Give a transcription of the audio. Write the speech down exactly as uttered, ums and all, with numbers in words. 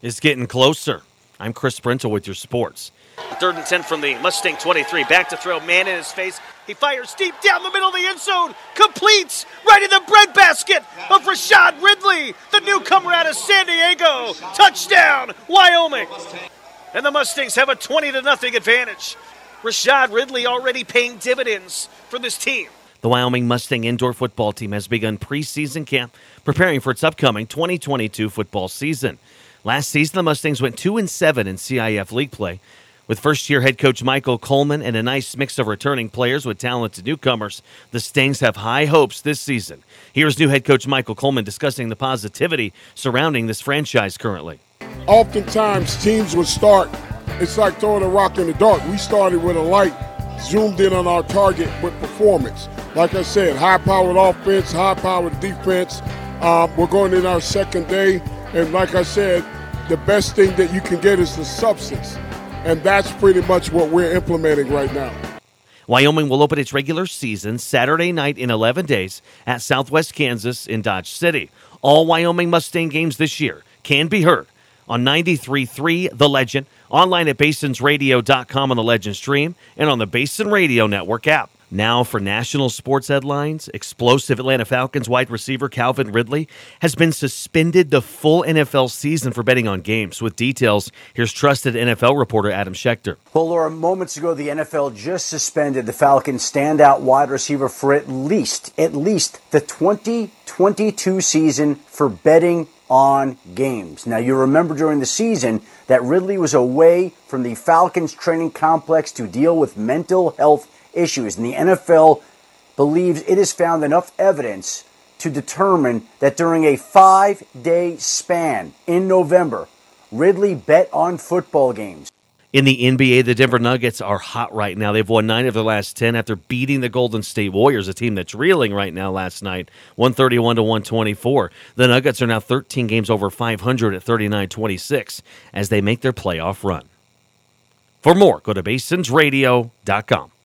is getting closer. I'm Chris Brentel with your sports. Third and ten from the Mustang twenty-three. Back to throw. Man in his face. He fires deep down the middle of the end zone. Completes right in the breadbasket of Rashad Ridley, the newcomer out of San Diego. Touchdown, Wyoming. And the Mustangs have a twenty to nothing advantage. Rashad Ridley already paying dividends for this team. The Wyoming Mustang indoor football team has begun preseason camp, preparing for its upcoming twenty twenty-two football season. Last season, the Mustangs went two and seven in C I F league play. With first-year head coach Michael Coleman and a nice mix of returning players with talented newcomers, the Stangs have high hopes this season. Here's new head coach Michael Coleman discussing the positivity surrounding this franchise currently. Oftentimes, teams would start, it's like throwing a rock in the dark. We started with a light, zoomed in on our target with performance. Like I said, high-powered offense, high-powered defense. Um, we're going in our second day, and like I said, the best thing that you can get is the substance. And that's pretty much what we're implementing right now. Wyoming will open its regular season Saturday night in eleven days at Southwest Kansas in Dodge City. All Wyoming Mustang games this year can be heard on ninety-three point three The Legend, online at basins radio dot com on the Legend stream, and on the Basin Radio Network app. Now for national sports headlines, explosive Atlanta Falcons wide receiver Calvin Ridley has been suspended the full N F L season for betting on games. With details, here's trusted N F L reporter Adam Schechter. Well, Laura, moments ago, the N F L just suspended the Falcons' standout wide receiver for at least, at least the twenty twenty-two season for betting on games. Now, you remember during the season that Ridley was away from the Falcons training complex to deal with mental health issues, and the N F L believes it has found enough evidence to determine that during a five-day span in November, Ridley bet on football games. In the N B A, the Denver Nuggets are hot right now. They've won nine of their last ten after beating the Golden State Warriors, a team that's reeling right now last night, one thirty-one to one twenty-four. The Nuggets are now thirteen games over five hundred at thirty-nine twenty-six as they make their playoff run. For more, go to basins radio dot com.